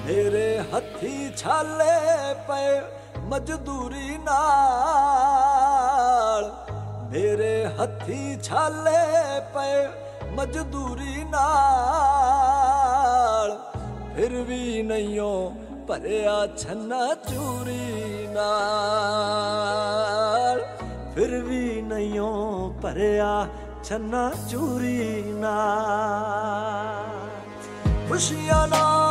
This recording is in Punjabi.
ਮੇਰੇ ਹੱਥੀ ਛਾਲੇ ਪਏ ਮਜ਼ਦੂਰੀ ਨਾਲ, ਮੇਰੇ ਹੱਥੀ ਛਾਲੇ ਪਏ ਮਜ਼ਦੂਰੀ ਨਾਲ, ਫਿਰ ਵੀ ਨਹੀਂਓ ਭਰਿਆ ਛੰਨਾ ਚੂਰੀ ਨਾਲ, ਫਿਰ ਵੀ ਨਹੀਂਓ ਭਰਿਆ ਛੰਨਾ ਚੂਰੀ ਨਾਲ। ਖੁਸ਼ੀਆਂ ਨਾਲ